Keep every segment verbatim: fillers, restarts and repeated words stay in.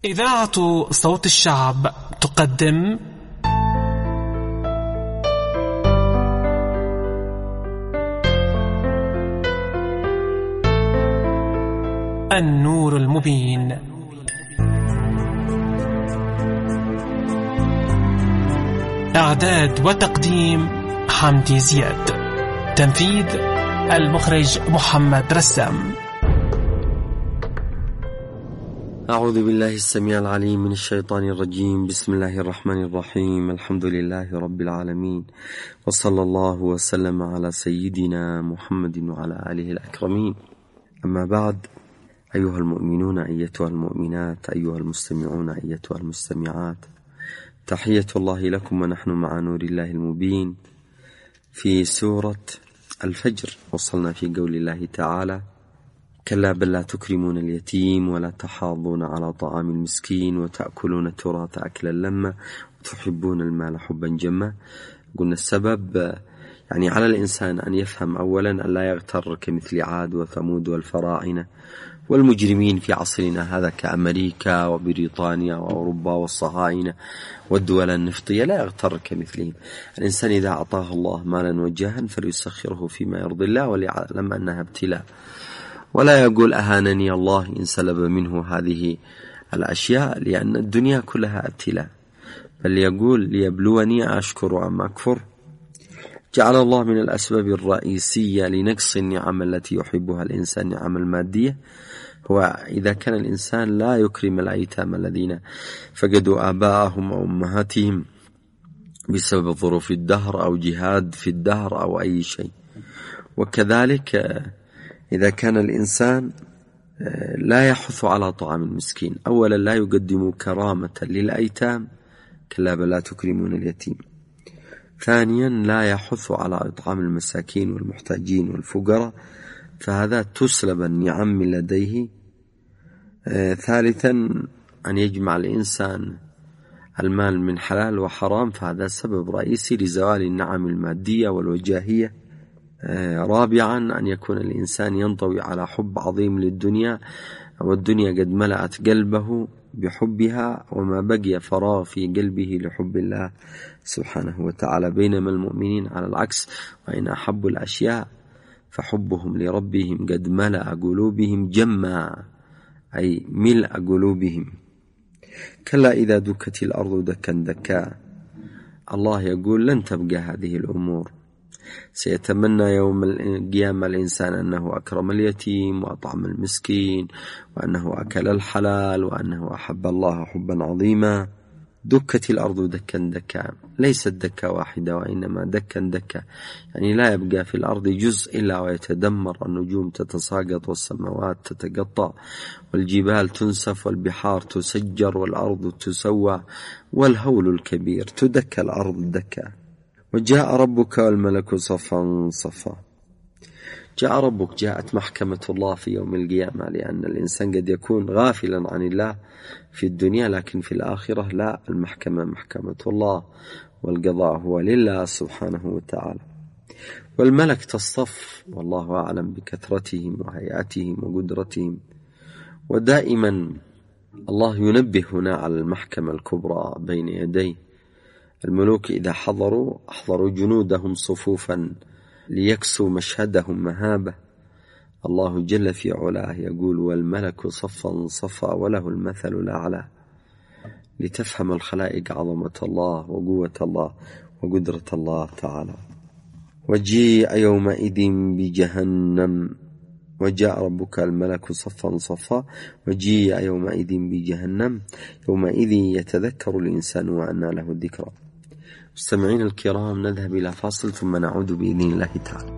إذاعة صوت الشعب تقدم النور المبين. إعداد وتقديم حمدي زياد. تنفيذ المخرج محمد رسام. أعوذ بالله السميع العليم من الشيطان الرجيم. بسم الله الرحمن الرحيم. الحمد لله رب العالمين، وصلى الله وسلم على سيدنا محمد وعلى آله الأكرمين. أما بعد، أيها المؤمنون أيتها المؤمنات، أيها المستمعون أيتها المستمعات، تحية الله لكم ونحن مع نور الله المبين في سورة الفجر. وصلنا في قول الله تعالى: كلا بل لا تكرمون اليتيم ولا تحاضون على طعام المسكين وتأكلون التراث أكلا لما وتحبون المال حبا جما. قلنا السبب يعني على الإنسان أن يفهم أولا أن لا يغتر كمثل عاد وثمود والفراعنة والمجرمين في عصرنا هذا كأمريكا وبريطانيا وأوروبا والصهاينة والدول النفطية، لا يغتر كمثلهم. الإنسان إذا أعطاه الله مالا وجاها فليسخره فيما يرضي الله وليعلم أنها ابتلاء، ولا يقول أهانني الله إن سلب منه هذه الأشياء، لأن الدنيا كلها ابتلاء، بل يقول ليبلوني أشكر أم أكفر. جعل الله من الأسباب الرئيسية لنقص النعم التي يحبها الإنسان نعم المادية هو إذا كان الإنسان لا يكرم الأيتام الذين فقدوا آباءهم أو أمهاتهم بسبب ظروف الدهر أو جهاد في الدهر أو أي شيء. وكذلك إذا كان الإنسان لا يحث على طعام المسكين، أولا لا يقدم كرامة للأيتام، كلا بل لا تكرمون اليتيم. ثانيا لا يحث على إطعام المساكين والمحتاجين والفقراء، فهذا تسلب النعم من لديه. ثالثا أن يجمع الإنسان المال من حلال وحرام، فهذا سبب رئيسي لزوال النعم المادية والوجاهية. رابعا أن يكون الإنسان ينطوي على حب عظيم للدنيا، والدنيا قد ملأت قلبه بحبها وما بقي فراغ في قلبه لحب الله سبحانه وتعالى، بينما المؤمنين على العكس، وإن أحبوا الأشياء فحبهم لربهم قد ملأ قلوبهم جما، أي ملء قلوبهم. كلا إذا دكت الأرض دكا دكا. الله يقول لن تبقى هذه الأمور، سيتمنى يوم القيامة الإنسان أنه أكرم اليتيم وأطعم المسكين وأنه أكل الحلال وأنه أحب الله حبا عظيما. دكت الأرض دكا دكا، ليست دكة واحدة وإنما دكا دكا، يعني لا يبقى في الأرض جزء إلا ويتدمر، النجوم تتساقط والسماوات تتقطع والجبال تنسف والبحار تسجر والأرض تسوى والهول الكبير، تدك الأرض دكا. وجاء ربك والملك صفا صفا. جاء ربك، جاءت محكمة الله في يوم القيامة، لأن الإنسان قد يكون غافلا عن الله في الدنيا، لكن في الآخرة لا، المحكمة محكمة الله والقضاء هو لله سبحانه وتعالى. والملك تصطف، والله أعلم بكثرتهم وهيئتهم وقدرتهم. ودائما الله ينبه هنا على المحكمة الكبرى بين يديه. الملوك إذا حضروا أحضروا جنودهم صفوفا ليكسوا مشهدهم مهابة. الله جل في علاه يقول: والملك صفا صفا وله المثل الأعلى، لتفهم الخلائق عظمة الله وقوة الله وقدرة الله تعالى. وجيء يومئذ بجهنم. وجاء ربك الملك صفا صفا. وجيء يومئذ بجهنم، يومئذ يتذكر الإنسان وأنى له الذكرى. مستمعين الكرام، نذهب إلى فاصل ثم نعود بإذن الله تعالى.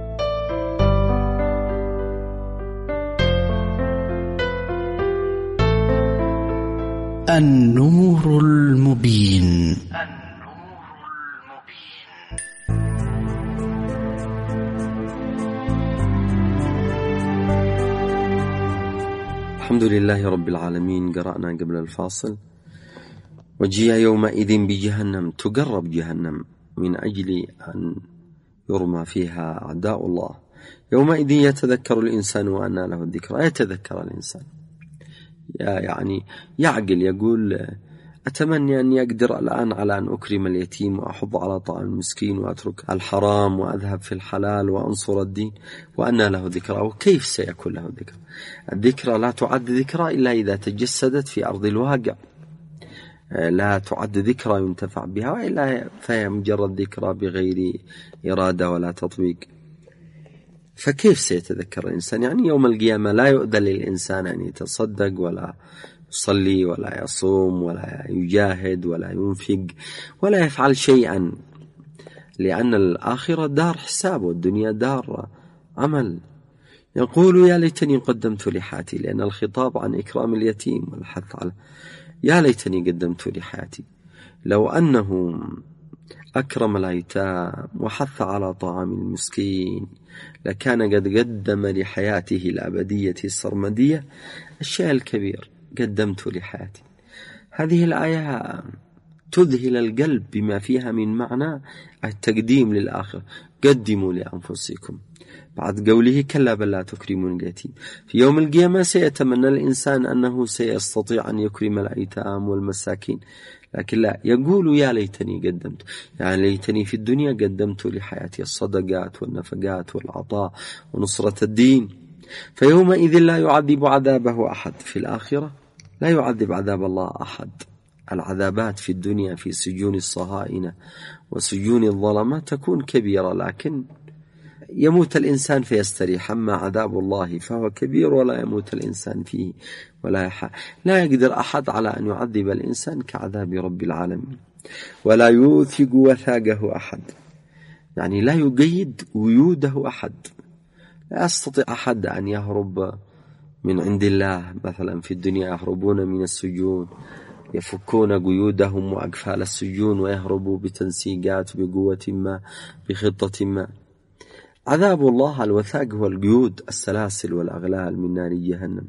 النور المبين. الحمد لله رب العالمين. قرأنا قبل الفاصل: وجيء يومئذ بجهنم، تقرب جهنم من أجل أن يرمى فيها أعداء الله. يومئذ يتذكر الإنسان وأنى له الذكرى. يتذكر الإنسان يعني يعقل يقول أتمنى أن يقدر الآن على أن أكرم اليتيم وأحض على طعام المسكين وأترك الحرام وأذهب في الحلال وأنصر الدين، وأن له ذكرى. وكيف سيكون له ذكرى؟ الذكرى لا تعد ذكرى إلا إذا تجسدت في أرض الواقع، لا تعد ذكرى ينتفع بها، وإلا فهي مجرد ذكرى بغير إرادة ولا تطبيق. فكيف سيتذكر الإنسان؟ يعني يوم القيامة لا يؤذن للإنسان أن يتصدق ولا يصلي ولا يصوم ولا يجاهد ولا ينفق ولا يفعل شيئا، لأن الآخرة دار حساب والدنيا دار عمل. يقول يا ليتني قدمت لحياتي، لأن الخطاب عن إكرام اليتيم والحث على يا ليتني قدمت لحياتي، لو أنه أكرم الأيتام وحث على طعام المسكين لكان قد قدم لحياته الأبدية السرمدية الشيء الكبير. قدمت لحياتي، هذه الآية تذهل القلب بما فيها من معنى التقديم للآخرة. قدموا لأنفسكم، بعد قوله كلا بل لا تكرمون اليتيم. في يوم القيامة سيتمنى الإنسان أنه سيستطيع أن يكرم الأيتام والمساكين، لكن لا، يقول يا ليتني قدمت، يعني ليتني في الدنيا قدمت لحياتي الصدقات والنفقات والعطاء ونصرة الدين. فيومئذ لا يعذب عذابه أحد. في الآخرة لا يعذب عذاب الله أحد. العذابات في الدنيا في سجون الصهاينة وسجون الظلمات تكون كبيرة، لكن يموت الإنسان فيستريح. أما عذاب الله فهو كبير ولا يموت الإنسان فيه ولا يحى. لا يقدر أحد على أن يعذب الإنسان كعذاب رب العالمين. ولا يوثق وثاقه أحد، يعني لا يقيد ويوده أحد. لا يستطيع أحد أن يهرب من عند الله. مثلا في الدنيا يهربون من السجون، يفكون قيودهم وأقفال السجون ويهربوا بتنسيقات بقوة ما بخطة ما. عذاب الله الوثاق هو القيود، السلاسل والأغلال من نار جهنم.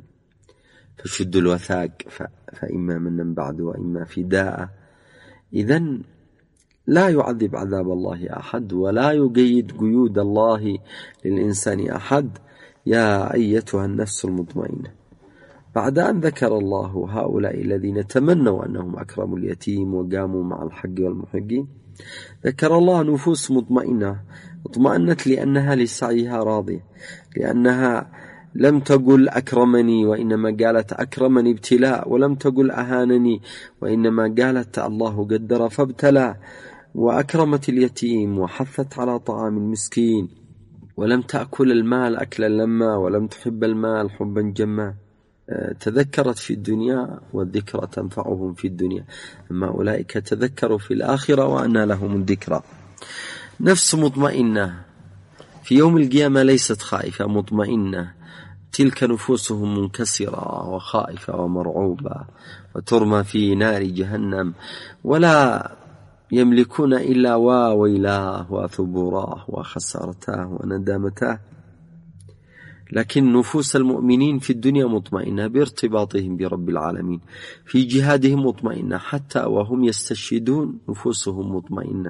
فشد الوثاق فإما من بعد وإما فداء. إذن لا يعذب عذاب الله أحد ولا يقيد قيود الله للإنسان أحد. يا أيتها النفس المطمئنة، بعد أن ذكر الله هؤلاء الذين تمنوا أنهم أكرموا اليتيم وقاموا مع الحق والمحقين، ذكر الله نفوس مطمئنة. اطمأنت لأنها لسعيها راضية، لأنها لم تقل أكرمني وإنما قالت أكرمني ابتلاء، ولم تقل أهانني وإنما قالت الله قدر فابتلى. وأكرمت اليتيم وحثت على طعام المسكين، ولم تأكل المال أكلا لما، ولم تحب المال حبا جما. تذكرت في الدنيا والذكرى تنفعهم في الدنيا، أما أولئك تذكروا في الآخرة وأن لهم الذكرى. نفس مطمئنة في يوم القيامة ليست خائفة، مطمئنة. تلك نفوسهم منكسرة وخائفة ومرعوبة وترمى في نار جهنم، ولا يملكون إلا واويلاه وثبوراه وخسارتاه وندامتاه. لكن نفوس المؤمنين في الدنيا مطمئنة بارتباطهم برب العالمين، في جهادهم مطمئنة، حتى وهم يستشهدون نفوسهم مطمئنة.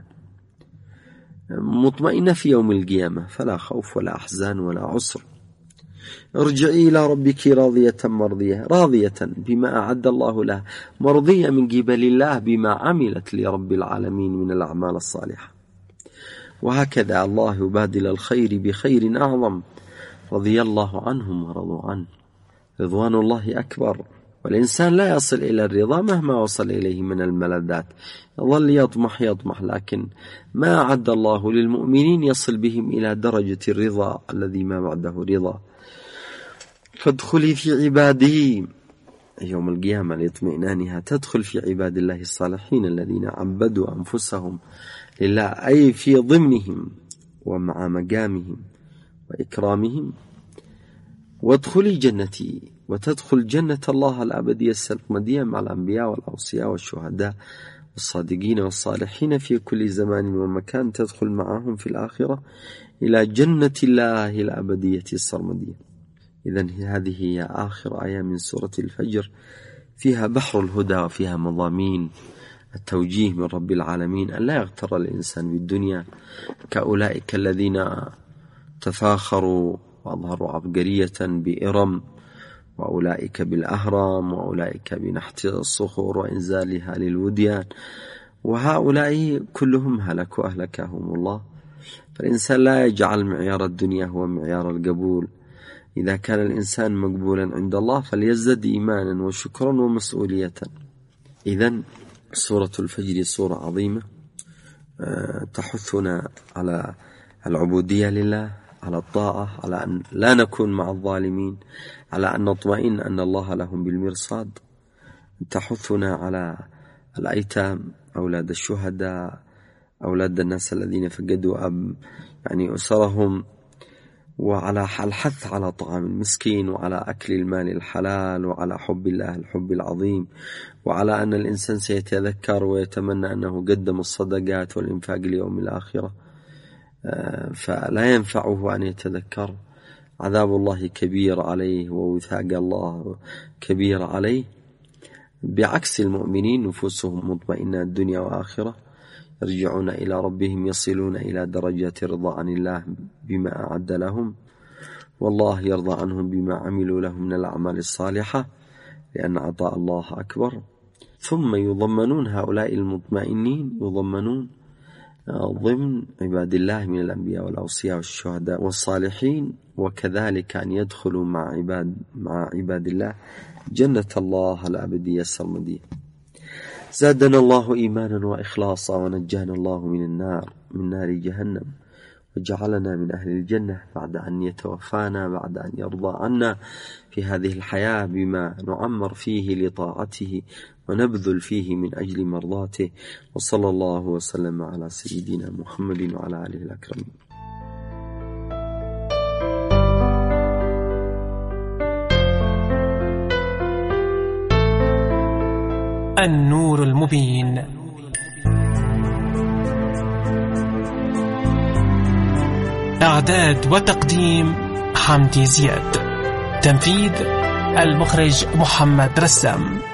مطمئنة في يوم القيامة، فلا خوف ولا أحزان ولا عسر. ارجعي إلى ربك راضية مرضية، راضية بما أعد الله له، مرضية من قبل الله بما عملت لرب العالمين من الأعمال الصالحة. وهكذا الله يبادل الخير بخير أعظم. رضي الله عنهم ورضوا عنه، رضوان الله أكبر. والإنسان لا يصل إلى الرضا مهما وصل إليه من الملذات، يظل يطمح يطمح، لكن ما أعد الله للمؤمنين يصل بهم إلى درجة الرضا الذي ما بعده رضا. فادخلي في عبادي يوم القيامة لإطمئنانها، تدخل في عباد الله الصالحين الذين عبدوا أنفسهم لله، أي في ضمنهم ومع مقامهم وإكرامهم. وادخلي جنتي، وتدخل جنة الله الأبدية السرمدية مع الأنبياء والأوصياء والشهداء والصادقين والصالحين في كل زمان ومكان. تدخل معهم في الآخرة إلى جنة الله الأبدية السرمدية. إذن هذه هي آخر آية من سورة الفجر، فيها بحر الهدى وفيها مضامين التوجيه من رب العالمين أن لا يغتر الإنسان بالدنيا كأولئك الذين تفاخروا وأظهروا عبقرية بإرم وأولئك بالأهرام، وأولئك بنحت الصخور وإنزالها للوديان، وهؤلاء كلهم هلكوا أهلكهم الله. فالإنسان لا يجعل معيار الدنيا هو معيار القبول. إذا كان الإنسان مقبولا عند الله فليزدد إيمانا وشكرا ومسؤولية. إذن سورة الفجر سورة عظيمة تحثنا على العبودية لله، على الطاعة، على أن لا نكون مع الظالمين، على أن نطمئن أن الله لهم بالمرصاد. تحثنا على الأيتام، أولاد الشهداء، أولاد الناس الذين فقدوا أب يعني أسرهم، وعلى الحث على طعام المسكين، وعلى أكل المال الحلال، وعلى حب الله الحب العظيم، وعلى أن الإنسان سيتذكر ويتمنى أنه قدم الصدقات والإنفاق ليوم الآخرة، فلا ينفعه أن يتذكر. عذاب الله كبير عليه ووثاق الله كبير عليه، بعكس المؤمنين نفوسهم مطمئنة الدنيا وآخرة، يرجعون إلى ربهم، يصلون إلى درجة رضا عن الله بما أعد لهم، والله يرضى عنهم بما عملوا له من الأعمال الصالحة، لأن عطاء الله أكبر. ثم يضمنون هؤلاء المطمئنين يضمنون ضمن عباد الله من الأنبياء والأوصياء والشهداء والصالحين، وكذلك أن يدخلوا مع عباد, مع عباد الله جنة الله الأبدية السرمدية. زادنا الله إيمانا وإخلاصا، ونجانا الله من النار من نار جهنم، وجعلنا من أهل الجنة بعد أن يتوفانا، بعد أن يرضى عنا في هذه الحياة بما نعمر فيه لطاعته ونبذل فيه من أجل مرضاته. وصلى الله وسلم على سيدنا محمد وعلى آله الأكرمين. النور المبين. إعداد وتقديم حمدي زياد. تنفيذ المخرج محمد رسام.